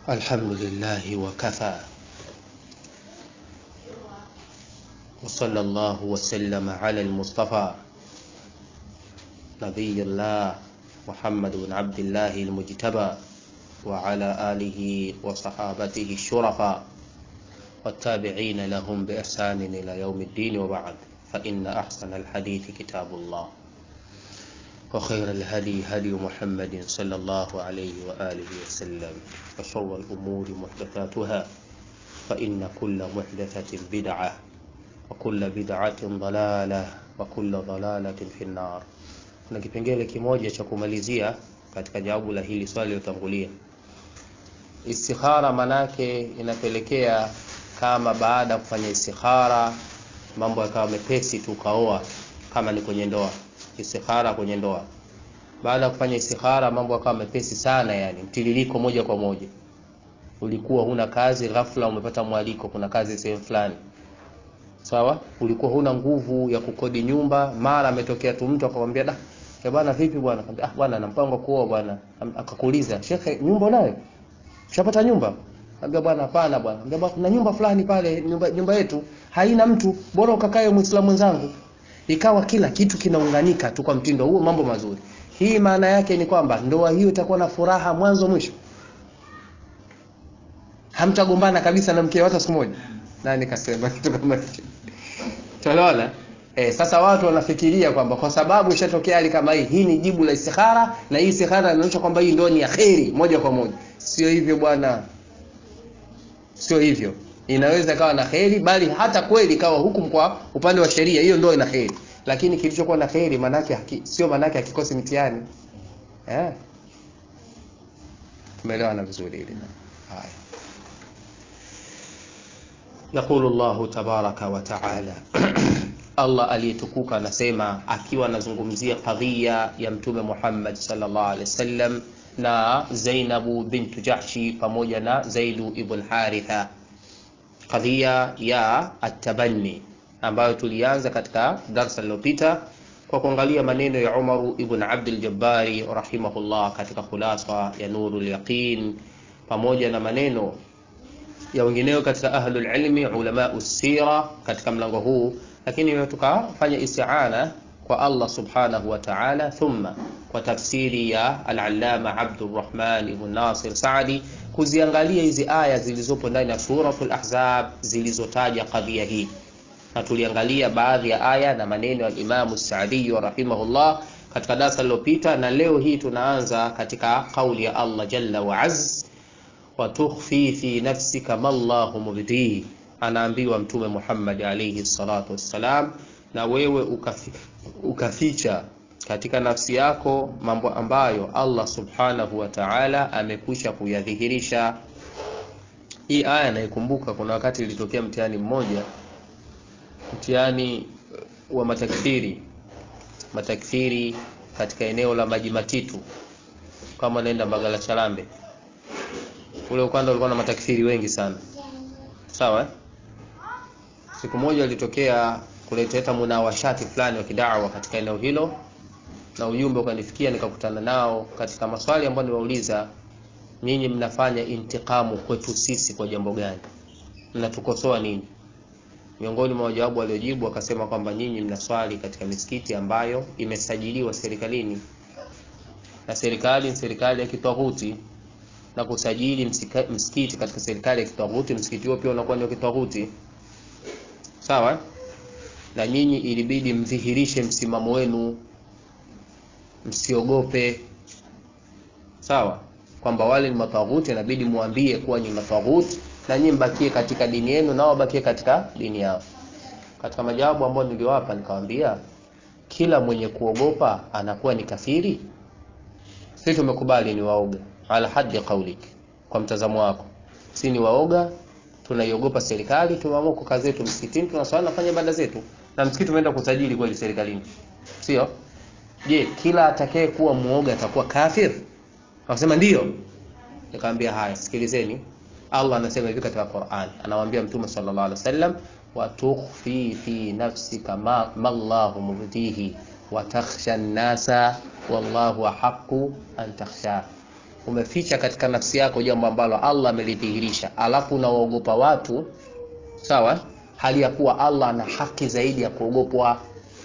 الحمد لله وكفى وصلى الله وسلم على المصطفى نبي الله محمد بن عبد الله المجتبى وعلى آله وصحابته الشرفاء والتابعين لهم بإحسان إلى يوم الدين، وبعد، فإن أحسن الحديث كتاب الله وخير الهدي هدي محمد صلى الله عليه وآله وسلم، وشر الأمور محدثاتها، فإن كل محدثة بدعة وكل بدعة ضلالة وكل ضلالة في النار. Kuna kipengele kimoja cha kumalizia katika jawabu la hili swali lilotangulia. Istikhara manake inapelekea kama baada ya kufanya istikhara mambo yakawa mepesi tu kaoa, kama ni kwenye ndoa. Istikhara kwenye ndoa, baada ya kufanya istikhara mambo yakawa mepesi sana, yani mtiririko moja kwa moja. Ulikuwa huna kazi, ghafla umepata mwaliko, kuna kazi sehemu fulani, sawa. Ulikuwa huna nguvu ya kukodi nyumba, mara ametokea tu mtu akamwambia bwana vipi bwana, akamwambia bwana na mpango kuoa bwana. Akakuuliza, shekhe nyumba unayo? Ushapata nyumba? Akamwambia bwana hapana bwana. Akamwambia bwana kuna nyumba fulani pale, nyumba yetu haina mtu, bora ukakae Muislamu mwenzangu. Ikawa kila kitu kinaunganika tu kwa mtindo huo, mambo mazuri. Hii maana yake ni kwamba ndoa hiyo itakuwa na furaha mwanzo mwisho. Hamtagombana kabisa na mke hata siku moja. Nani kasema kitu kama hicho? Tunaona? Sasa watu wanafikiria kwamba kwa sababu ishatokea hali kama hii ni jibu la istikhara, na hii istikhara inaonyesha kwamba hii ndoa ni ya kheri moja kwa moja. Sio hivyo bwana. Sio hivyo. Inaweza kawa na kheri, bali hata kweli kawa hukumu kwa upande wa sheria hiyo ndoa ina kheri. Lakini kilichokuwa na kheri manake sio manake hakikosi mtihani. Tumeelewana vizuri hili. Haya. Yaqulu Allahu tabaraka wa taala Allah aliyetukuka anasema akiwa anazungumzia kadhia ya Mtume Muhammad sallallahu alaihi wasallam na Zainabu bintu Jahshi pamoja na Zaidu ibn Haritha, kadhia ya at-tabanni ambayo tulianza katika darasa lililopita kwa kuangalia maneno ya Umar ibn Abdul Jabbari rahimahullah katika khulasa ya Nurul Yaqin, pamoja na maneno ya wengineo katika ahlul ilmi ulama usira katika mlango huu. Lakini tukafanya isti'ana kwa Allah subhanahu wa ta'ala, thumma kwa tafsiri ya al-allama Abdurrahman ibn Nasir Saadi, kuziangalia hizi aya zilizopo ndani ya suratul Ahzab zilizotaja kadhia hii, na tuliangalia baadhi ya aya na maneno ya Imam Saadi rahimahullah katika darasa lililopita, na leo hii tunaanza katika kauli ya Allah jalla wa azz, wa tukhfi fi nafsika ma Allahu mubdihi. Anaambiwa Mtume Muhammad alayhi salatu wassalam, na wewe ukaficha katika nafsi yako mambo ambayo Allah subhanahu wa ta'ala amekwisha kuyadhihirisha. Hii aya naikumbuka kuna wakati ilitokea mtihani mmoja, mtihani wa matakfiri katika eneo la Maji Matitu, kama naenda Mbagala Chalambe. Ule ukanda ulikuwa na matakfiri wengi sana, sawa. Siku moja ilitokea kuleta munawashati fulani wa kidawa katika eneo hilo, na ujumbe ukanifikia, nikakutana nao katika maswali ambayo niwauliza, nyinyi mnafanya intikamu kwetu sisi kwa jambo gani? Mnatukosoa nini? Miongoni mwa majawabu waliojibu akasema kwamba nyinyi mnaswali katika misikiti ambayo imesajiliwa serikalini, na serikali ya kitaghuti, na kusajili msikiti katika serikali ya kitaghuti, msikiti huo pia unakuwa ni kitaghuti, sawa. Na nyinyi ilibidi mdhihirishe msimamo wenu, msiogope, sawa, kwamba wale ni mataghuti, inabidi muambie kuwa ni mataghuti, na nyinyi mbakie katika dini yenu na wao bakie katika dini yao. Katika majawabu ambayo niliwapa nikawaambia, kila mwenye kuogopa anakuwa ni kafiri. Sisi tumekubali ni waoga ala haddi qawlik, kwa mtazamo wako si ni waoga, tunaiogopa serikali, tumeamua kwa kazi yetu msikitini, tunaswali nafanya ibada zetu, na msikiti tumeenda kusajili kweli serikalini, sio? Je, kila atakaye kuwa muoga atakuwa kafir? Akasema ndio. Nikamwambia haya, sikilizeni, Allah anasema hivi katika Qur'an, anawaambia Mtume sallallahu alaihi wasallam, wa tukhfi fi nafsika ma Allahu mubdihi wa takhsha an-nasa wallahu haqqu an takhsha. umeficha katika nafsi yako jambo ambalo Allah amelidhihirisha, alafu unaogopa watu, sawa, hali ya kuwa Allah ana haki zaidi ya kuogopwa.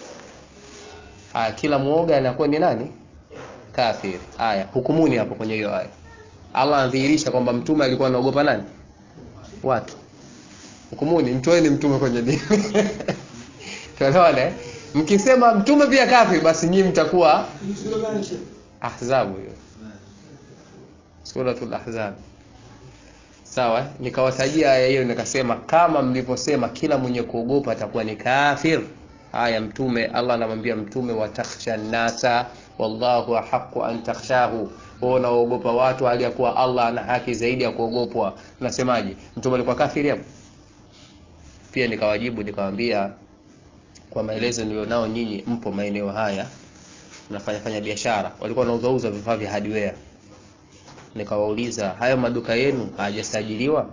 Kila muoga anakuwa ni nani? Kafir. Hukumuni hapo kwenye hiyo aya. Allah anadhihirisha kwamba mtume alikuwa anaogopa nani? Watu. Hukumuni, mtoeni mtume kwenye dini. Tunaona mkisema mtume pia kafir, basi nyinyi mtakuwa Ahzab. Hiyo Suratul Ahzab. Sawa, nikawatajia aya hiyo nikasema kama mlivyosema kila mwenye kuogopa atakuwa ni kafir. Haya, mtume Allah anamwambia mtume watakhsha nasa wallahu haqqu an takhshahu, unaogopa watu hali ya kuwa Allah ana haki zaidi ya kuogopwa. Unasemaje? Mtume alikuwa kafiri hapo? Pia nikawajibu nikamwambia kwa maelezo nilionao, nyinyi mpo maeneo haya mnafanya biashara, walikuwa wanauza vifaa vya hardware. Nikawauliza, hayo maduka yenu hajasajiliwa?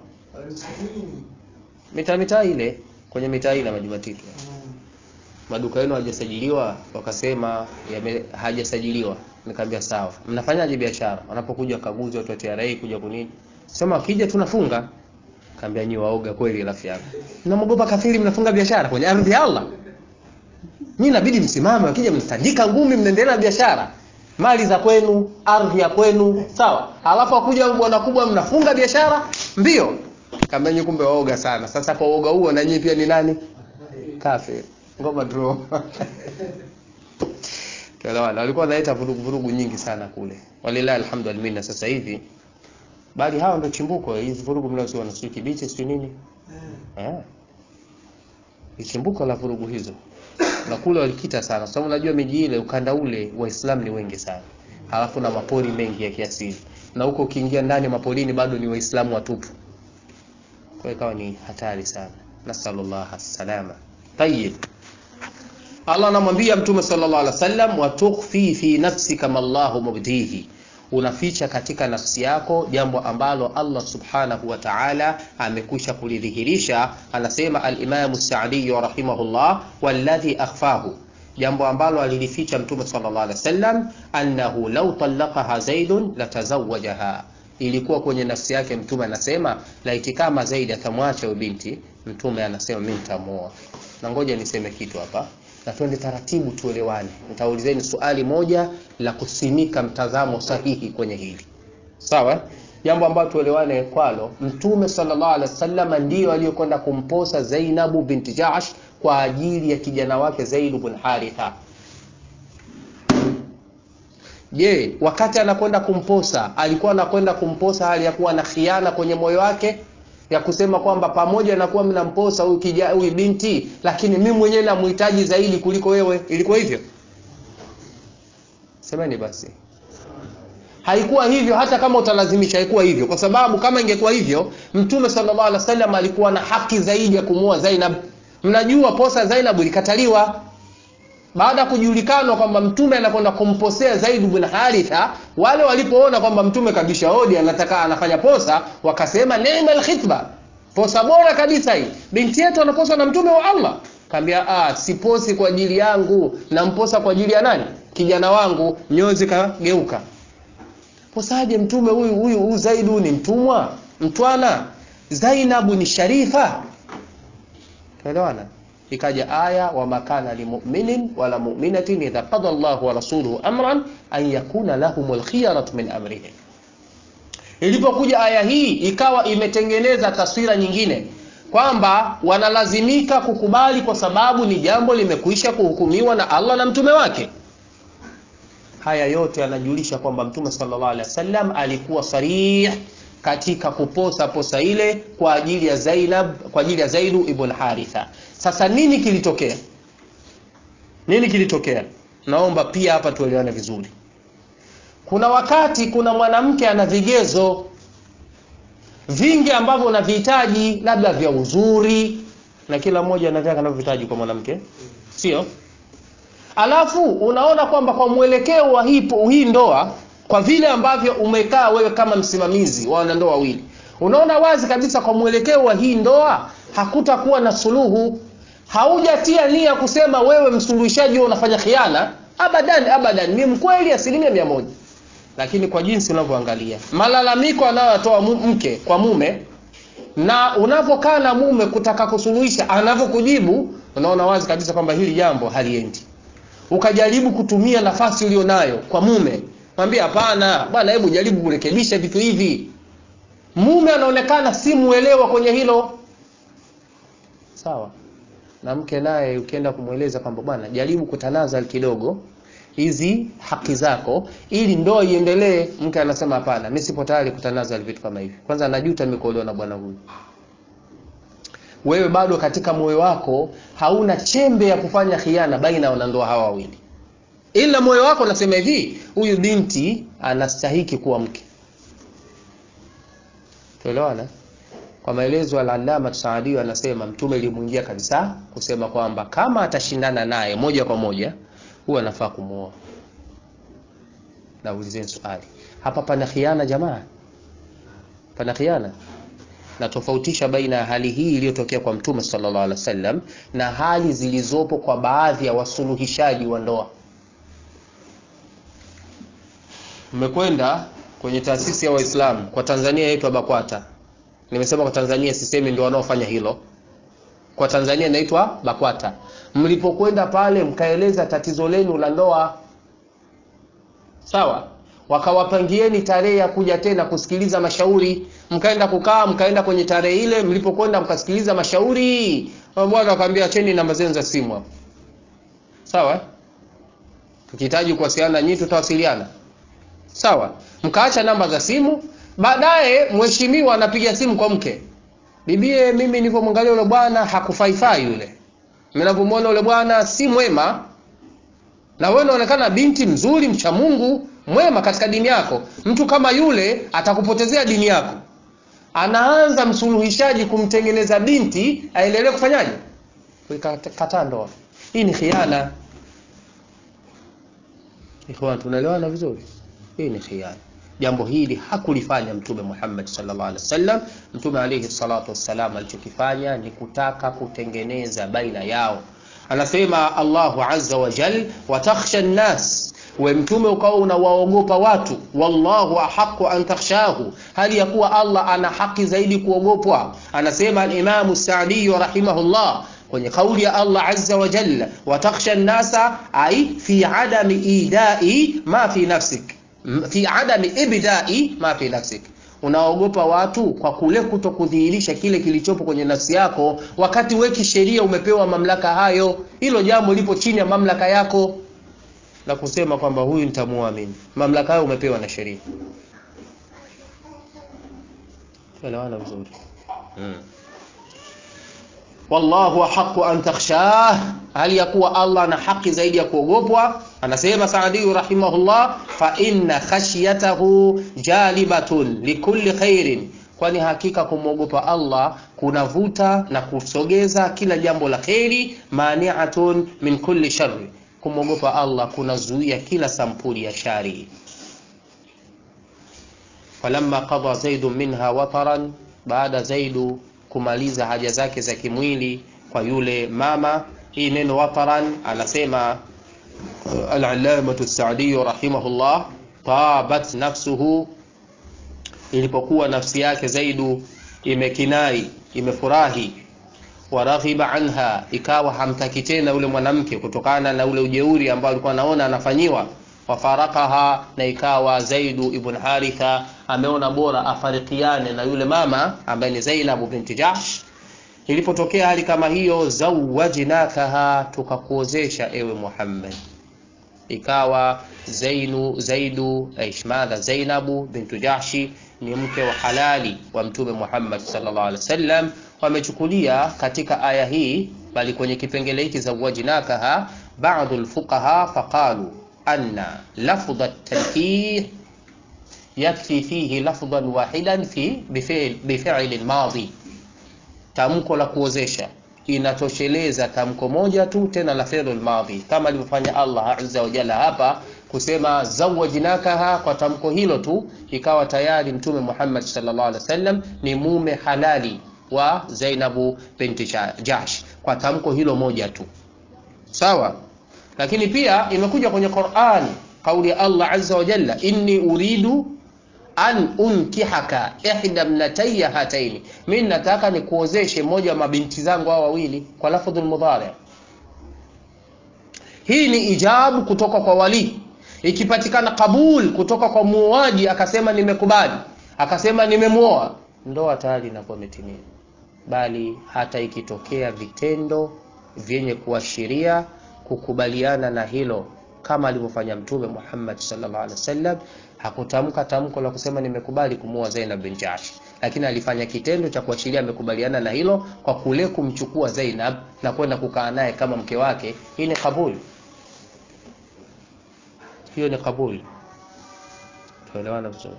Mitaa ile, kwenye mitaa ile Majumatatu. Maduka yenu hajasajiliwa? Wakasema hajasajiliwa. Nikamwambia sawa, mnafanyaje biashara? Wanapokuja kaguzi watu wa TRA kuja kunini? Sema akija tunafunga. Nikamwambia nyi waoga kweli rafiki yangu. Mnamogopa kafiri mnafunga biashara kwenye ardhi ya Allah? Nyinyi inabidi msimame, wakija mnatandika ngumi mnaendelea na biashara. Mali za kwenu, ardhi ya kwenu, sawa? Alafu akuja bwana kubwa mnafunga biashara mbio. Kama nyinyi kumbe waoga sana. Sasa kwa uoga huo na nyinyi pia ni nani? Kafir. Ngoma draw. Tuelewana, walikuwa wanaita vurugu nyingi sana kule. Walilahi alhamdulillah sasa hivi. Bali hao ndio chimbuko hizi vurugu mnazoona sio Kibichi sio nini? Chimbuko la vurugu hizo. Na kule walikita sana. Sababu unajua miji ile ukanda ule Waislamu ni wengi sana. Halafu na mapori mengi ya kiasili. Na huko ukiingia ndani mapolini bado ni Waislamu watupu. Kwa ikawa ni hatari sana. Nasallallahu alaihi Tayyib. Allah anamwambia Mtume sallallahu alaihi wasallam wa tukhfi fi nafsika ma Allahu mubdihi, unaficha katika nafsi yako jambo ambalo Allah subhanahu wa ta'ala amekwisha kulidhihirisha. Anasema al-Imam Sa'di rahimahullah, walladhi akhfahu, jambo ambalo alilificha Mtume sallallahu alaihi wasallam, annahu law talaqaha Zaidun latazawwajaha. Ilikuwa kwenye nafsi yake Mtume anasema laiti kama Zaid atamwacha huyo binti, Mtume anasema mimi nitamuoa. Na ngoja niseme kitu hapa na twende taratibu tuelewane. Nitaulizeni swali moja la kusimika mtazamo sahihi kwenye hili. Sawa? Jambo ambalo tuelewane kwalo, Mtume sallallahu alaihi wasallam ndio aliyokwenda kumposa Zainab binti Jahsh kwa ajili ya kijana wake Zaid ibn Haritha. Je, wakati anakwenda kumposa, alikuwa anakwenda kumposa hali ya kuwa na khiana kwenye moyo wake? Ya kusema kwamba pamoja na kuwa mnamposa huyu binti, lakini mimi mwenyewe namhitaji zaidi kuliko wewe. Ilikuwa hivyo? Semeni basi. Haikuwa hivyo, hata kama utalazimisha haikuwa hivyo, kwa sababu kama ingekuwa hivyo Mtume sallallahu alaihi wasallam alikuwa na haki zaidi ya kumuoa Zainab. Mnajua posa Zainab ilikataliwa. Baada kujulikana kwamba Mtume anakwenda kumposea Zaid ibn Haritha, wale walipoona kwamba Mtume kabisha hodi anataka anafanya posa, wakasema neema khitba, posa bora kabisa hii. Binti yetu anaposwa na Mtume wa Allah. Kaambia siposi kwa ajili yangu, namposa kwa ajili ya nani? Kijana wangu. Nyozi kageuka. Posaje Mtume huyu Zaid ni mtumwa, mtwana? Zainab ni sharifa. Tuelewana? Ikaja aya wa makana limu'minin wala mu'minatin idha qada Allahu wa rasuluhu amran an yakuna lahumul khiyaratu min amrihim. Ilipokuja aya hii ikawa imetengeneza taswira nyingine kwamba wanalazimika kukubali kwa sababu ni jambo limekwisha kuhukumiwa na Allah na mtume wake. Haya yote yanajulisha kwamba Mtume sallallahu alaihi wasallam alikuwa sarih katika posa ile kwa ajili ya Zainab, kwa ajili ya Zaid ibn Haritha. Sasa nini kilitokea? Naomba pia hapa tuelewane vizuri. Kuna wakati kuna mwanamke ana vigezo vingi ambavyo unavihitaji, labda vya uzuri, na kila mmoja anataka anavyohitaji kwa mwanamke, sio? Alafu unaona kwamba kwa mwelekeo wa hii ndoa, kwa vile ambavyo umekaa wewe kama msimamizi wa wanandoa wawili, unaona wazi kabisa kwa mwelekeo wa hii ndoa hakutakuwa na suluhu. Haujatia nia kusema wewe msuluhishaji unafanya khiana, abadan, ni mkweli 100%. Lakini kwa jinsi unavyoangalia malalamiko anayotoa mke kwa mume na unapokaa na mume kutaka kusuluhisha anavyokujibu, unaona wazi kabisa kwamba hili jambo haliendi. Ukajaribu kutumia nafasi ulionayo kwa mume, mwambie hapana bwana, hebu jaribu kurekebisha vitu hivi. Mume anaonekana si muelewa kwenye hilo, sawa. Na mke naye ukienda kumueleza kwamba bwana, jaribu kutanaza kidogo hizi haki zako ili ndoa iendelee, mke anasema hapana, mimi sipo tayari kutanaza vitu kama hivi. Kwanza najuta nimekuolewa na bwana huyu. Wewe bado katika moyo wako hauna chembe ya kufanya khiana baina ya wanandoa hawa wawili. Ila moyo wako unasema hivi, huyu binti anastahili kuwa mke. Tuelewana? Kwa maelezo ya Al-Allama Saadi anasema mtume alimuingia kabisa kusema kwamba kama atashindana naye moja kwa moja huwa anafaa kumuoa. Na ulizeni swali, hapa pana khiana jamaa? Pana khiana? Na tofautisha baina ya hali hii iliyotokea kwa mtume sallallahu alaihi wasallam na hali zilizopo kwa baadhi ya wasuluhishaji wa ndoa. Mmekwenda kwenye taasisi ya Waislamu kwa Tanzania inaitwa BAKWATA. Nimesema kwa Tanzania, sisemi ndio wanaofanya hilo. Kwa Tanzania inaitwa BAKWATA. Mlipokwenda pale mkaeleza tatizo lenu la ndoa, sawa, wakawapangieni tarehe ya kuja tena kusikiliza mashauri, mkaenda kukaa, mkaenda kwenye tarehe ile, mlipokwenda mkasikiliza mashauri, bwana akamwambia acheni namba zenu za simu hapo. Sawa? Tukihitaji kuwasiliana nyinyi tutawasiliana. Sawa? Mkaacha namba za simu, baadaye mheshimiwa anapiga simu kwa mke. Bibie, mimi nilipomwangalia yule bwana hakufaifai yule. Mnapomwona yule bwana si mwema. Na wewe unaonekana binti mzuri, mcha Mungu, mwema katika dini yako. Mtu kama yule atakupotezea dini yako. Anaanza msuluhishaji kumtengeneza binti aendelee kufanyaje? Kuikataa ndoa. Hii ni khiana. Ikhwan, tunaelewana vizuri? Hii ni khiana. Jambo hili hakulifanya Mtume Muhammad sallallahu alaihi wasallam. Mtume alayhi salatu wassalam alichokifanya ni kutaka kutengeneza baina yao. Anasema Allahu azza wa jal, wa takhsha an-nas, wa mtume ukao unawaogopa watu, wallahu ahqqu an takhshahu, hali ya kuwa Allah ana haki zaidi kuogopwa. Anasema al-Imam Sa'di rahimahullah kwenye kauli ya Allah azza wa jalla, wa takhsha an-nasa ay fi adami idai ma fi nafsik, fi adami ibda'i ma fi nafsik. Unaogopa watu kwa kule kutokudhihirisha kile kilichopo kwenye nafsi yako, wakati wewe kisheria umepewa mamlaka hayo. Hilo jambo lipo chini ya mamlaka yako, na kusema kwamba huyu nitamuamini. Mamlaka hayo umepewa na sheria. Tuelewana vizuri? Wallahu haqqu an takhshah, hali ya kuwa Allah ana haki zaidi ya kuogopwa. Anasema Saadi rahimahullah, fa inna khashyatahu jalibatun likulli khairin, kwani hakika kumwogopa Allah kunavuta na kusogeza kila jambo la khairi, mani'atun min kulli sharri, kumwogopa Allah kunazuia kila sampuli ya shari. Falamma qada Zaid minha wataran, baada Zaidu kumaliza haja zake za kimwili kwa yule mama. Hii neno wataran anasema al-Allama As-Sa'di rahimahullah, tabat nafsuhu, ilipokuwa nafsi yake Zaidu imekinai, imefurahi, waraghiba anha, ikawa hamtaki tena yule mwanamke kutokana na ule ujeuri ambao alikuwa anaona anafanyiwa, wafarakaha, na ikawa Zaidu ibn Haritha ameona bora afarikiane na yule mama ambaye ni Zainab binti Jahsh. Ilipotokea hali kama hiyo, zawajnakaha, tukakuozesha ewe Muhammad. Ikawa Zaidu aishmadha Zainabu bintu Jahshi ni mke wa halali wa Mtume Muhammad sallallahu alaihi wasallam. Wamechukulia katika aya hii, bali kwenye kipengele hiki zawajnakaha, baadhi alfuqaha faqalu anna lafdh at-talqih yakfi fihi lafdhan wahidan fi bifi'l al-madi. Tamko la kuozesha inatosheleza tamko moja tu, tena la fi'l al-madi, kama alivyofanya Allah azza wa jalla hapa kusema zawajnakaha. Kwa tamko hilo tu ikawa tayari Mtume Muhammad sallallahu alaihi wasallam ni mume halali wa Zainabu binti Jahsh, kwa tamko hilo moja tu, sawa. Lakini pia imekuja kwenye Qur'an kauli Allah azza wa jalla, inni uridu an unkihaka ihda ibnatayya hataini, mimi nataka nikuozeshe moja wa mabinti zangu hao wawili, kwa lafdhul mudhari. Hii ni ijabu kutoka kwa wali. Ikipatikana kabul kutoka kwa muoaji, akasema nimekubali, akasema nimemuoa, ndoa tayari inakuwa imetimia. Bali hata ikitokea vitendo vyenye kuashiria kukubaliana na hilo, kama alivyofanya Mtume Muhammad sallallahu alaihi wasallam, hakutamka tamko la kusema nimekubali kumuoa Zainab bin Jahsh, lakini alifanya kitendo cha kuashiria amekubaliana na hilo kwa kule kumchukua Zainab na kwenda kukaa naye kama mke wake. Hii ni kabul. Hiyo ni kabul. Tuelewana vizuri.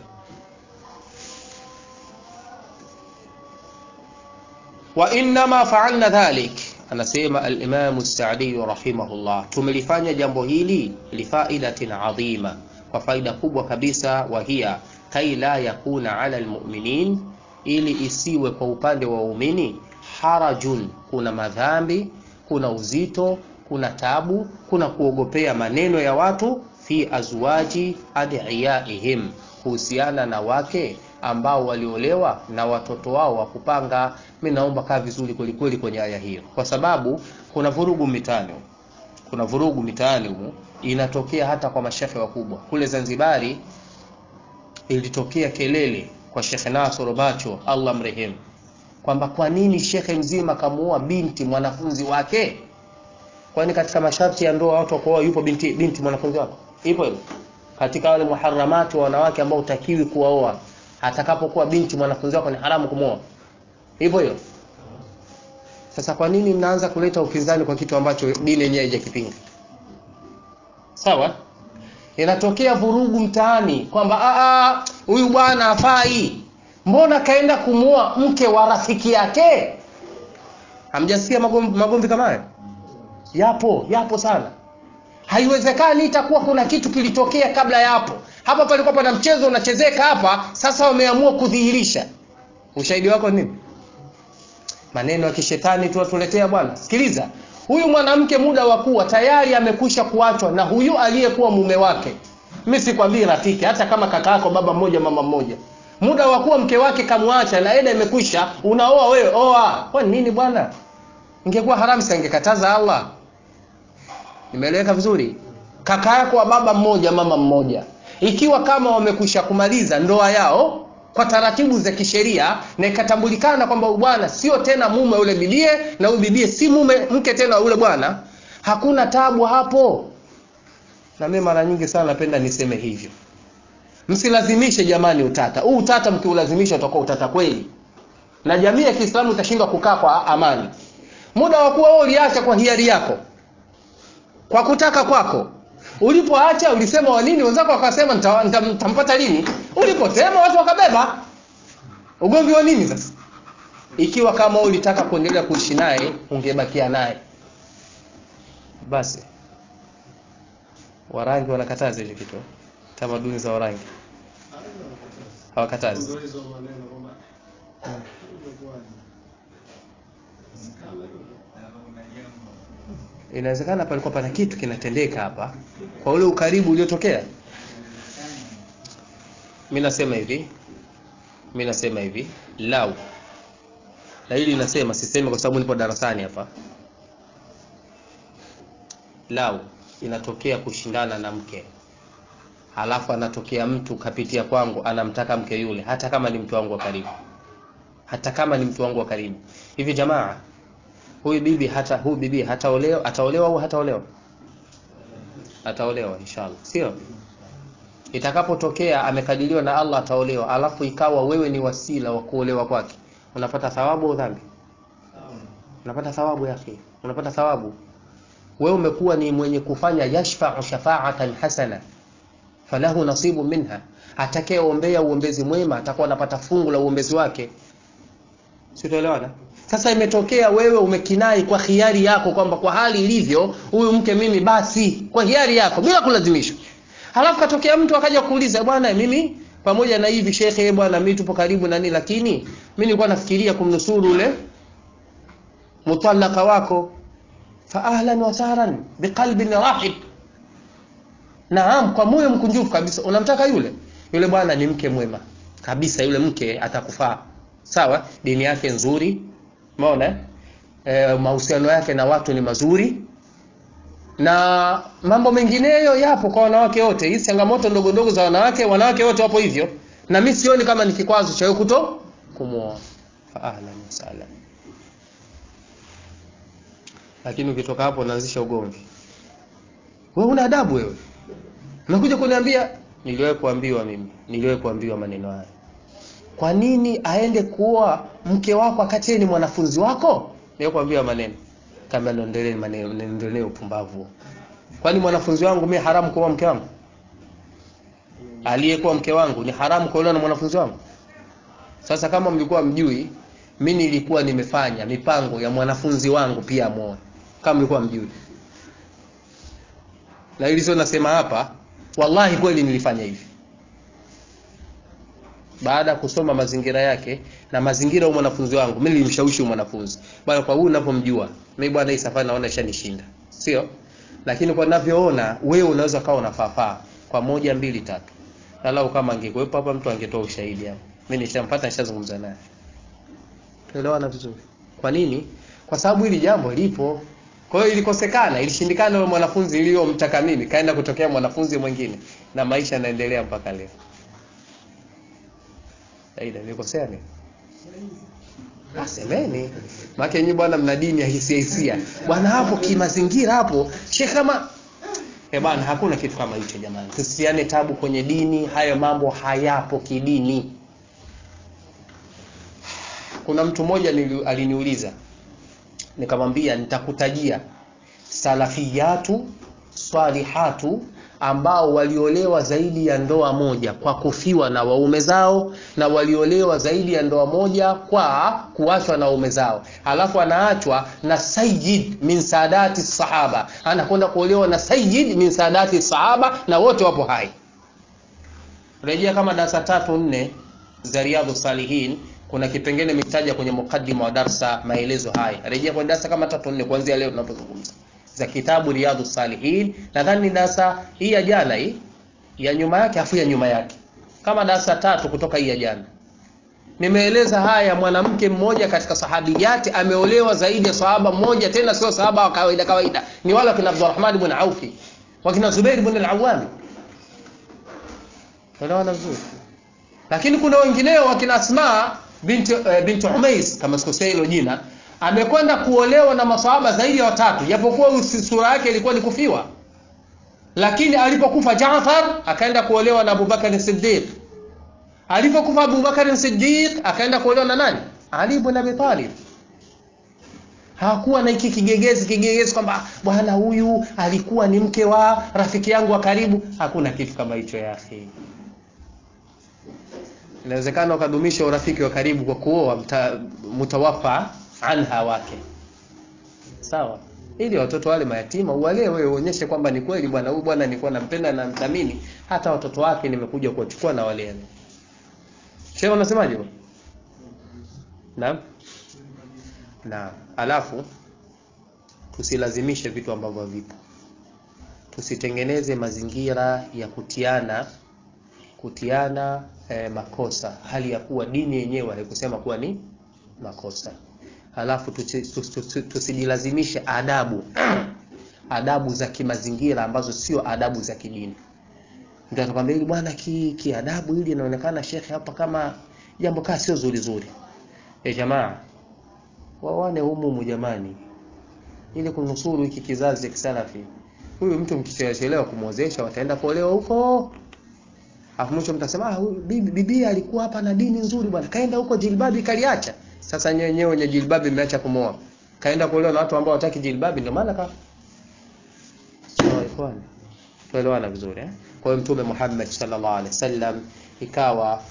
Wa inma fa'alna dhalik, anasema al-Imam as-Sa'di rahimahullah, tumelifanya jambo hili lifaidatin adhima, kwa faida kubwa kabisa, wa hiya kai la yakuna ala al-mu'minin, ili isiwe kwa upande wa waumini harajun, kuna madhambi, kuna uzito, kuna tabu, kuna kuogopea maneno ya watu, fi azwaji adiyaihim, kuhusiana na wake ambao waliolewa na watoto wao wa kupanga. Mimi naomba kaa vizuri kweli kwenye aya hiyo, kwa sababu kuna vurugu mitaani. Kuna vurugu mitaani huko inatokea hata kwa mashehe wakubwa. Kule Zanzibari ilitokea kelele kwa Sheikh Nasr Bacho, Allah mrehemu, kwamba kwa nini shekhe mzima kamuoa binti mwanafunzi wake? Kwani katika masharti ya ndoa watu kwa yupo binti mwanafunzi wako? Ipo hilo katika wale muharramati wa wanawake ambao utakiwi kuwaoa. Atakapokuwa binti mwanafunzi wako ni haramu kumuoa. Hivyo hiyo. Sasa kwa nini mnaanza kuleta ukinzani kwa kitu ambacho dini yenyewe haijakipinga? Sawa? Inatokea vurugu mtaani kwamba huyu bwana hafai. Mbona kaenda kumuoa mke wa rafiki yake? Hamjasikia magomvi kama haya? Yapo sana. Haiwezekani itakuwa kuna kitu kilitokea kabla ya hapo. Hapa palikuwa pana mchezo unachezeka hapa, sasa wameamua kudhihirisha. Ushahidi wako nini? Maneno ya kishetani tu watuletea bwana. Sikiliza. Huyu mwanamke muda wa kuwa tayari amekwisha kuachwa na huyu aliyekuwa mume wake. Mimi sikwambii rafiki, hata kama kaka yako baba mmoja mama mmoja. Muda wa kuwa mke wake kamwacha na eda imekwisha, unaoa wewe, oa. Kwa nini bwana? Ingekuwa haramu singekataza Allah. Nimeeleweka vizuri? Kaka yako wa baba mmoja mama mmoja, ikiwa kama wamekwisha kumaliza ndoa yao kwa taratibu za kisheria na ikatambulikana kwamba bwana sio tena mume yule bibie na yule bibie si mke tena yule bwana, hakuna tabu hapo. Na mimi mara nyingi sana napenda niseme hivyo. Msilazimishe jamani utata. Utata mkiulazimisha utakuwa utata kweli. Na jamii ya Kiislamu itashindwa kukaa kwa amani. Muda wa kuwa wewe uliacha kwa hiari yako, kwa kutaka kwako. Ulipoacha ulisema wa nini? Wenzako wakasema nitampata lini? Ulipotema watu wakabeba. Ugomvi wa nini sasa? Ikiwa kama ulitaka kuendelea kuishi naye, ungebakia naye. Basi. Warangi wanakataza hiyo kitu. Tamaduni za Warangi hawakatazi. Inawezekana palikuwa pana kitu kinatendeka hapa kwa ule ukaribu uliotokea. Mimi nasema hivi, lau. Na hili nasema sisemi kwa sababu nipo darasani hapa. Lau inatokea kushindana na mke, halafu anatokea mtu kapitia kwangu anamtaka mke yule, hata kama ni mtu wangu wa karibu. Hivi jamaa, huyu bibi ataolewa au hataolewa? Ataolewa inshallah, sio? Itakapotokea amekadiriwa na Allah ataolewa, alafu ikawa wewe ni wasila wa kuolewa kwake, unapata thawabu au dhambi? Unapata thawabu yake. Unapata thawabu. Wewe umekuwa ni mwenye kufanya yashfa'u shafa'atan hasana, falahu nasibu minha. Atakayeombea uombezi mwema atakuwa anapata fungu la uombezi wake. Sitaelewana? Sasa imetokea wewe umekinai kwa hiari yako kwamba kwa hali ilivyo huyu mke mimi basi, kwa hiari yako bila kulazimishwa. Halafu katokea mtu akaja kuuliza, bwana mimi pamoja na hivi shekhe, bwana mimi tupo karibu na nini, lakini mimi nilikuwa nafikiria kumnusuru ule mutallaka wako. Fa ahlan wa sahlan biqalbin rahib. Naam, kwa moyo mkunjufu kabisa unamtaka yule bwana ni mke mwema kabisa, yule mke atakufaa. Sawa, dini yake nzuri, umeona? Mahusiano yake na watu ni mazuri, na mambo mengineyo yapo kwa wanawake wote. Hizi changamoto ndogo ndogo za wanawake wote wapo hivyo, na mimi sioni kama ni kikwazo cha kuto kumuoa. Fa ahlan wa sahlan. Lakini ukitoka hapo unaanzisha ugomvi. Wewe una adabu wewe. Unakuja kuniambia niliwahi kuambiwa maneno haya. Kwa nini aende kuoa mke wako wakati ni mwanafunzi wako? Niliwahi kuambiwa maneno kama naendelee upumbavu. Kwani mwanafunzi wangu mimi haramu kuoa mke wangu? Aliyekuwa mke wangu ni haramu kuolewa na mwanafunzi wangu? Sasa kama mlikuwa mjui, mimi nilikuwa nimefanya mipango ya mwanafunzi wangu pia amuoe. Kama mlikuwa mjui. Na hili sio nasema hapa, wallahi kweli nilifanya hivi. Baada kusoma mazingira yake na mazingira ya mwanafunzi wangu, mimi nilimshawishi mwanafunzi, bwana, kwa huyu ninapomjua, mimi bwana hii safari naona ishanishinda. Sio? Lakini kwa ninavyoona wewe unaweza kawa unafaa kwa 1 2 3. Halau kama angekuepo hapa mtu angetoa ushahidi hapo. Mimi nishampata, nishazungumza naye. Tuelewana vizuri. Kwa nini? Kwa sababu hili jambo lipo. Kwa hiyo ilikosekana, ilishindikana yule mwanafunzi iliyomtaka mimi, kaenda kutokea mwanafunzi mwingine, na maisha yanaendelea mpaka leo. Aidha nilikosea nini? Asemeni. Maana nyinyi bwana mna dini ya hisia. Bwana hapo kimazingira hapo, Sheikh kama bwana hakuna kitu kama hicho jamani. Tusiane tabu kwenye dini, hayo mambo hayapo kidini. Kuna mtu mmoja aliniuliza, nikamwambia nitakutajia salafiyatu salihatu ambao waliolewa zaidi ya ndoa moja kwa kufiwa na waume zao, na waliolewa zaidi ya ndoa moja kwa kuachwa na waume zao. Alafu anaachwa na sayyid min saadati sahaba, anakwenda kuolewa na sayyid min saadati sahaba, na wote wapo hai. Rejea kama darasa 3 4 za Riyadhus Salihin, kuna kipengele nimetaja kwenye mukaddima wa darasa maelezo haya. Rejea kwa darasa kama 3 4 kuanzia leo tunapozungumza za kitabu Riyadhus Salihin. Nadhani darasa hii ya jana, hii ya nyuma yake, afu ya nyuma yake, kama darasa 3 kutoka hii ya jana, nimeeleza haya. Mwanamke mmoja katika sahabiyati ameolewa zaidi ya sahaba mmoja, tena sio sahaba wa kawaida, ni wale kina Abdurrahman ibn Auf, wakina Zubair ibn al-Awwam. Tunaona vizuri. Lakini kuna wengineo wakina Asma binti Umais, kama sikosei hilo jina, amekwenda kuolewa na maswahaba zaidi ya 3, japokuwa sura yake ilikuwa ni kufiwa. Lakini alipokufa Jaafar akaenda kuolewa na Abubakar Siddiq. Alipokufa Abubakar Siddiq akaenda kuolewa na nani? Ali ibn Abi Talib. Hakuwa na hiki kigegezi kwamba bwana huyu alikuwa ni mke wa rafiki yangu wa karibu. Hakuna kitu kama hicho ya akhi. Inawezekana ukadumisha urafiki wa karibu kwa kuoa mutawafa anha wake. Sawa? Ili watoto wale mayatima uwalee wewe, uonyeshe kwamba ni kweli bwana huyu bwana nilikuwa nampenda na namthamini, hata watoto wake nimekuja kuwachukua na wale. Sheikh unasemaje bwana? Naam. Alafu tusilazimishe vitu ambavyo vipo. Tusitengeneze mazingira ya kutiana makosa, hali ya kuwa dini yenyewe haikusema kuwa ni makosa. Alafu tusijilazimishe adabu za kimazingira ambazo sio adabu za kidini. Ndio atakwambia hili bwana kiadabu hili inaonekana Sheikh hapa kama jambo kaa sio zuri. Jamaa waone humu jamani, ili kunusuru hiki kizazi cha kisalafi. Huyu mtu mkichelewa kumuozesha wataenda kuolewa huko. Afu mwisho mtasema huyu bibi alikuwa hapa na dini nzuri bwana, kaenda huko jilbabi kaliacha. Sasa nyenyewe wenye jilbabi mmeacha kumoa, kaenda kuolewa na watu ambao hawataki jilbabi, ndio maana tuelewana vizuri Kwa hiyo Mtume Muhammad sallallahu alaihi wasallam ikawa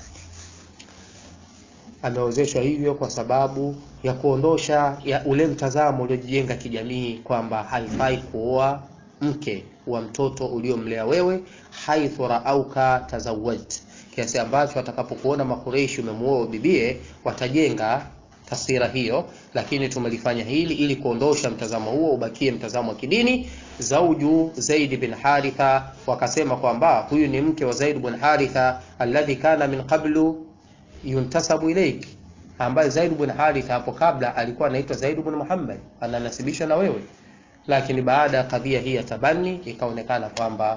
ameozeshwa hivyo kwa sababu ya kuondosha ule mtazamo uliojenga kijamii kwamba haifai kuoa mke wa mtoto uliomlea wewe, haithu ra'auka tazawwajt, kiasi ambacho atakapokuona makureishi umemuoa bibie watajenga tasira hiyo, lakini tumelifanya hili ili kuondosha mtazamo huo ubakie mtazamo wa kidini. Zauju Zaid bin Haritha, wakasema kwamba huyu ni mke wa Zaid bin Haritha alladhi kana min qablu yuntasabu ilayk, ambaye Zaid bin Haritha hapo kabla alikuwa anaitwa Zaid bin Muhammad, ananasibishwa na wewe, lakini baada ya kadhia hii ya tabani ikaonekana kwamba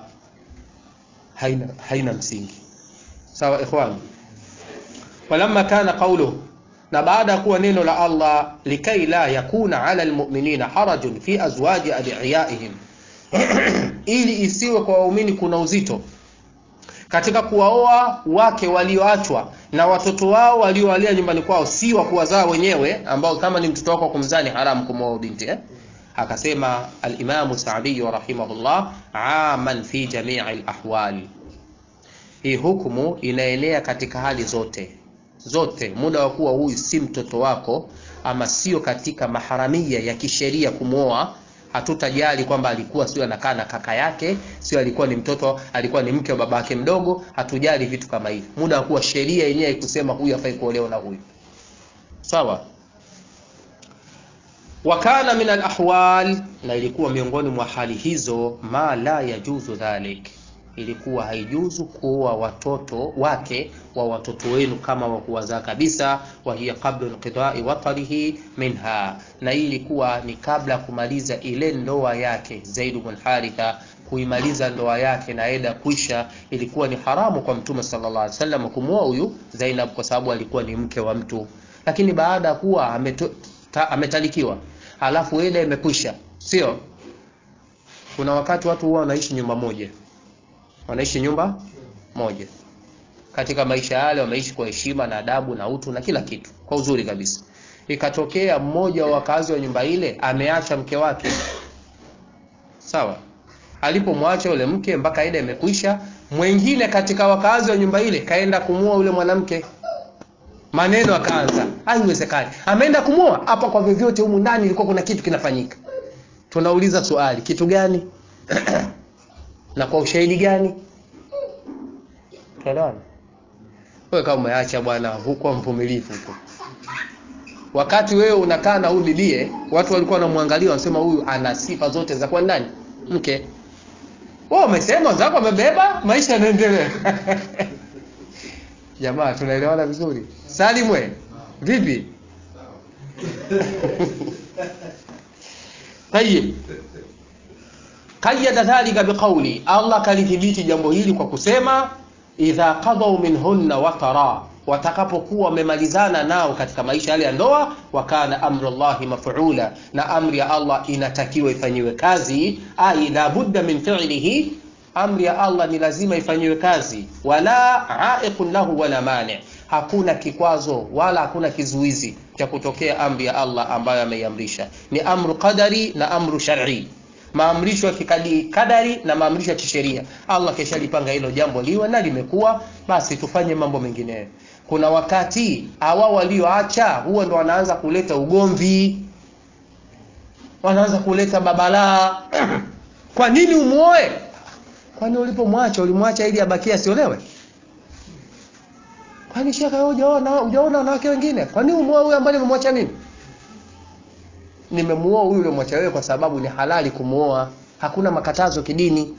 haina msingi. Sawa ikhwan. Walamma kana qawluhu, na baada kuwa neno la Allah, likai la yakuna ala almu'minina harajun fi azwaji adiyaihim, ili isiwe kwa waumini kuna uzito katika kuwaoa wake walioachwa na watoto wao waliowalia nyumbani kwao, si wa kuwazaa wenyewe, ambao kama ni mtoto wako kumzani haramu kumwoa binti. Akasema al-Imam Sa'di rahimahullah, aman fi jami' al-ahwal, hii hukumu inaenea katika hali zote, muda wa kuwa huyu si mtoto wako ama sio katika maharamia ya kisheria kumwoa, hatutajali kwamba alikuwa sio anakaa na kaka yake, sio alikuwa ni mtoto, alikuwa ni mke wa babake mdogo, hatujali vitu kama hivi, muda wa kuwa sheria yenyewe ikusema huyu hafai kuolewa na huyu. Sawa. Wakana min al-ahwal, na ilikuwa miongoni mwa hali hizo, ma la yajuzu dhalik, ilikuwa haijuzu kuoa watoto wake wa watoto wenu kama wa kuwazaa kabisa, wa hiya qabla inqida'i watarihi minha, na ilikuwa ni kabla kumaliza ile ndoa yake Zaid bin Haritha, kuimaliza ndoa yake na eda kuisha. Ilikuwa ni haramu kwa Mtume sallallahu alaihi wasallam kumwoa huyu Zainab kwa sababu alikuwa ni mke wa mtu, lakini baada ya kuwa ametalikiwa halafu eda imekwisha, sio? Kuna wakati watu huwa wanaishi nyumba moja, katika maisha yale wameishi kwa heshima na adabu na utu na kila kitu kwa uzuri kabisa. Ikatokea mmoja wa wakazi wa nyumba ile ameacha mke wake, sawa? Alipomwacha yule mke mpaka ida imekwisha, mwingine katika wakazi wa nyumba ile kaenda kumuoa yule mwanamke. Maneno akaanza, haiwezekani, ameenda kumuoa hapa, kwa vyovyote humu ndani ilikuwa kuna kitu kinafanyika. Tunauliza swali, kitu gani? Na kwa ushahidi gani? Tuelewane. Wewe kama umeacha bwana, huko mvumilivu huko, wakati wewe unakaa na huyu bibie, watu walikuwa wanamwangalia wanasema huyu ana sifa zote za kuwa ndani mke. Wewe umesema zako amebeba, maisha yanaendelea. Jamaa tunaelewana vizuri? Salimwe vipi? Tayeb. Qayyada dhalika biqawli, Allah kalithibiti jambo hili kwa kusema idha qadaw minhunna watara, watakapokuwa wamemalizana nao katika maisha yale ya ndoa, wakana amrullahi maf'ula, na amri ya Allah inatakiwa ifanyiwe kazi, ai la budda min fi'lihi, amri ya Allah ni lazima ifanyiwe kazi, wala aiqun lahu wala mani, hakuna kikwazo wala hakuna kizuizi cha kutokea amri ya Allah ambayo ameiamrisha. Ni amru qadari na amru shar'i, maamrisho ya kikadari na maamrisho ya kisheria. Allah keshalipanga hilo jambo liwe na limekuwa, basi tufanye mambo mengineyo. Kuna wakati hawa walioacha huwa ndo wanaanza kuleta ugomvi, wanaanza kuleta babalaa. Kwa nini umuoe? Kwani ulipomwacha ulimwacha ili abakia asiolewe? Kwani shaka hujaona na wake wengine? Kwani umuoe huyu ambaye umemwacha nini? Nimemuoa huyu yule mwacha wewe kwa sababu ni halali kumuoa, hakuna makatazo kidini.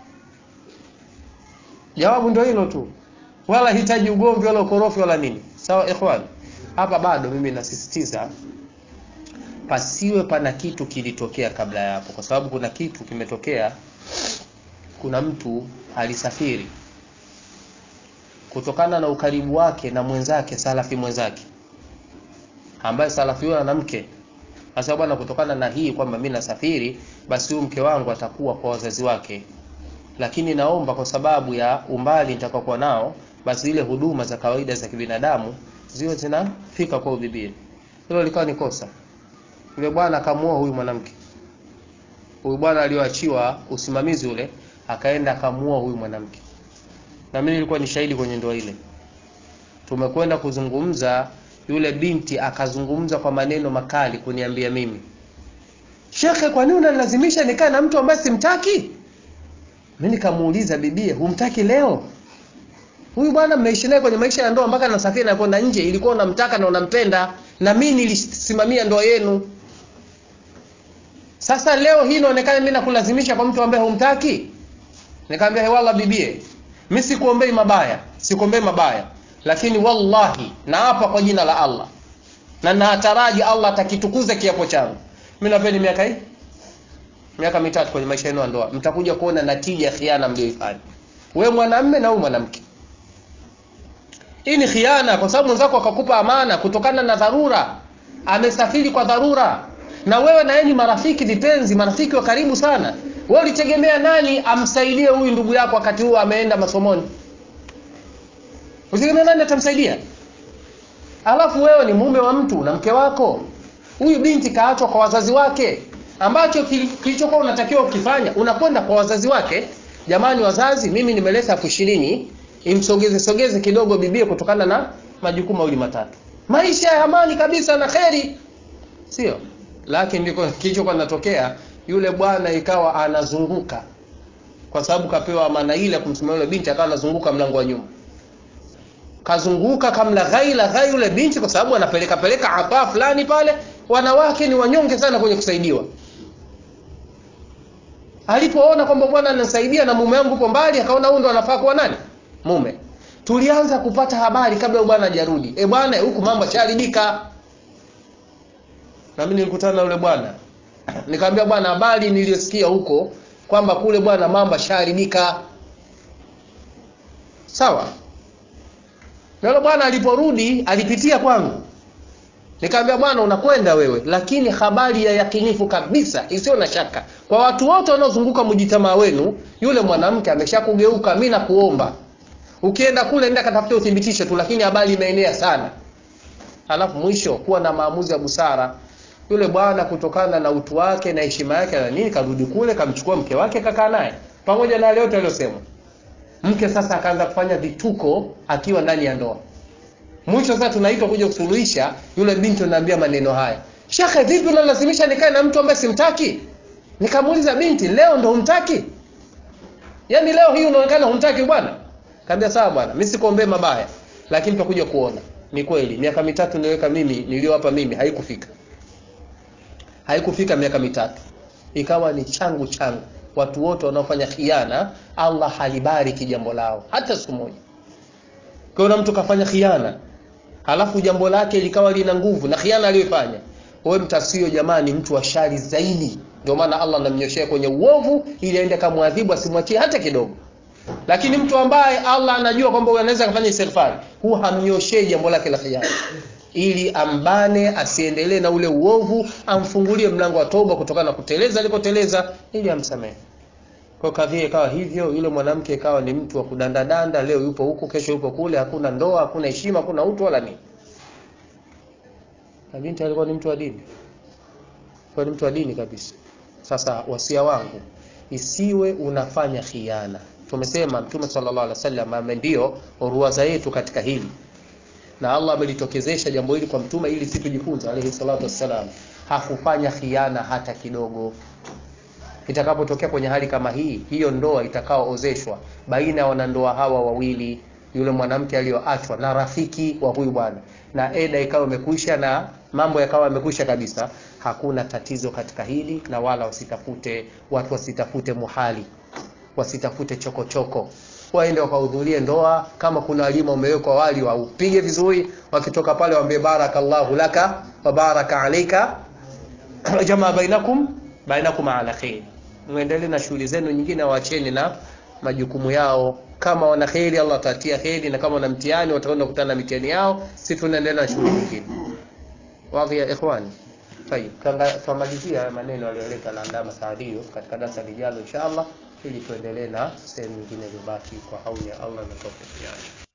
Jawabu ndio hilo tu, wala hitaji ugomvi wala ukorofi wala nini. Sawa ikhwan. Hapa bado mimi nasisitiza pasiwe pana kitu kilitokea kabla ya hapo, kwa sababu kuna kitu kimetokea. Kuna mtu alisafiri kutokana na ukaribu wake na mwenzake, salafi mwenzake, ambaye salafi huyo ana mke. Sasa bwana, kutokana na hii kwamba mimi nasafiri, basi huyu mke wangu atakuwa kwa wazazi wake, lakini naomba kwa sababu ya umbali nitakaokuwa nao, basi ile huduma za kawaida za kibinadamu ziwe zinafika kwa bibi. Hilo likawa ni kosa. Yule bwana akamuoa huyu mwanamke. Huyu bwana alioachiwa usimamizi ule akaenda akamuoa huyu mwanamke, na mimi nilikuwa ni shahidi kwenye ndoa ile. Tumekwenda kuzungumza, yule binti akazungumza kwa maneno makali kuniambia mimi, "Shekhe, kwa nini unalazimisha nikae na mtu ambaye simtaki?" Mimi nikamuuliza, "Bibie, humtaki leo? Huyu bwana mmeishi naye kwenye maisha ya ndoa mpaka anasafiri na kwenda nje, ilikuwa unamtaka na unampenda. na mimi nilisimamia ndoa yenu. Sasa leo hii inaonekana mimi nakulazimisha kwa mtu ambaye humtaki. Nikamwambia wala bibie, mimi sikuombei mabaya, lakini wallahi naapa kwa jina la Allah na nataraji Allah atakitukuza kiapo changu, mimi napeni miaka 3 kwenye maisha yenu ya ndoa, mtakuja kuona natija ya khiana mlioifanya wewe mwanamume na wewe mwanamke. Hii ni khiana, kwa sababu mwenzako akakupa amana kutokana na dharura, amesafiri kwa dharura, na wewe na yeye ni marafiki vipenzi, marafiki wa karibu sana. Wewe ulitegemea nani amsaidie huyu ndugu yako wakati huo ameenda masomoni? Ulitegemea nani atamsaidia? Alafu wewe ni mume wa mtu na mke wako. Huyu binti kaachwa kwa wazazi wake. Ambacho kilichokuwa unatakiwa ukifanya, unakwenda kwa wazazi wake. Jamani wazazi, mimi nimeleta 20, imsogeze kidogo bibie kutokana na majukumu mawili matatu. Maisha ya amani kabisa na kheri. Sio? Lakini ndiko kilichokuwa kinatokea, yule bwana ikawa anazunguka. Kwa sababu kapewa amana ile kumsimamia yule binti, akawa anazunguka mlango wa nyuma. Kazunguka kamla ghaila yule binti, kwa sababu anapeleka hapa fulani pale. Wanawake ni wanyonge sana kwenye kusaidiwa. Alipoona kwamba bwana anasaidia na mume wangu upo mbali, akaona huyu ndo anafaa kuwa nani? Mume. Tulianza kupata habari kabla bwana hajarudi. Bwana huku mambo yasharibika. Na mimi nilikutana na yule bwana. Nikamwambia bwana, habari niliyosikia huko kwamba kule bwana mambo yasharibika. Sawa? Na yule bwana aliporudi alipitia kwangu. Nikamwambia bwana, unakwenda wewe, lakini habari ya yakinifu kabisa isiyo na shaka kwa watu wote wanaozunguka mjitamaa wenu, yule mwanamke ameshakugeuka. Mimi nakuomba ukienda kule nenda katafuta uthibitisho tu, lakini habari imeenea sana. Alafu mwisho kuwa na maamuzi ya busara. Yule bwana kutokana na utu wake na heshima yake na nini, karudi kule kamchukua mke wake kakaa naye pamoja na leo aliyosema. Mke sasa akaanza kufanya vituko akiwa ndani ya ndoa. Mwisho sasa tunaitwa kuja kusuluhisha, yule binti ananiambia maneno haya, "Shekhe, vipi unalazimisha nikae na mtu ambaye simtaki?" Nikamuuliza, binti, leo ndo humtaki? Yaani leo hii unaonekana humtaki bwana? Kaambia sawa bwana, mimi sikuombea mabaya, lakini tutakuja kuona. Ni kweli miaka 3 niweka mimi niliyowapa mimi haikufika miaka 3. Ikawa ni changu. Watu wote wanaofanya khiana Allah halibariki jambo lao hata siku moja. Kwa hiyo mtu kafanya khiana, halafu jambo lake likawa lina nguvu na khiana aliyofanya, wewe mtafsio jamani mtu wa shari zaidi. Ndio maana Allah anamnyoshea kwenye uovu ili aende kamwadhibu, asimwachie hata kidogo. Lakini mtu ambaye Allah anajua kwamba anaweza kufanya istighfar, huwa hamnyoshei jambo lake la khiana, ili ambane asiendelee na ule uovu, amfungulie mlango wa toba kutokana na kuteleza alikoteleza, ili amsamehe. Kwa kadhia ikawa hivyo, yule mwanamke ikawa ni mtu wa kudandadanda, leo yupo huko kesho yupo kule, hakuna ndoa, hakuna heshima, hakuna utu wala nini. Na binti alikuwa ni mtu wa dini. Kwa ni mtu wa dini kabisa. Sasa wasia wangu, isiwe unafanya khiana. Tumesema Mtume sallallahu alaihi wasallam ndio ruwaza yetu katika hili. Na Allah amelitokezesha jambo hili kwa Mtume ili sisi tujifunze alayhi salatu wassalam. Hakufanya khiana hata kidogo. Itakapotokea kwenye hali kama hii, hiyo ndoa itakaoozeshwa baina ya wanandoa hawa wawili, yule mwanamke aliyoachwa na rafiki wa huyu bwana, na eda ikawa imekwisha na mambo yakawa yamekwisha kabisa, hakuna tatizo katika hili. Na wala watu wasitafute muhali, wasitafute chokochoko, waende wakahudhurie ndoa. Kama kuna walima umewekwa wali wa upige vizuri, wakitoka pale waambie barakallahu laka wa baraka alayka jamaa bainakum ala khair. Muendelee na shughuli zenu nyingine, waacheni na majukumu yao. Kama wana khairi Allah atatia khairi, na kama wana mtihani wataenda kukutana na mitihani yao. Sisi tunaendelea na shughuli nyingine. Wazi ya ikhwani. Tayeb, tunamalizia maneno aliyoleta na Andama Saadio katika darasa lijalo inshallah, ili tuendelee na sehemu nyingine iliyobaki kwa hauli ya Allah na tawfiki yake.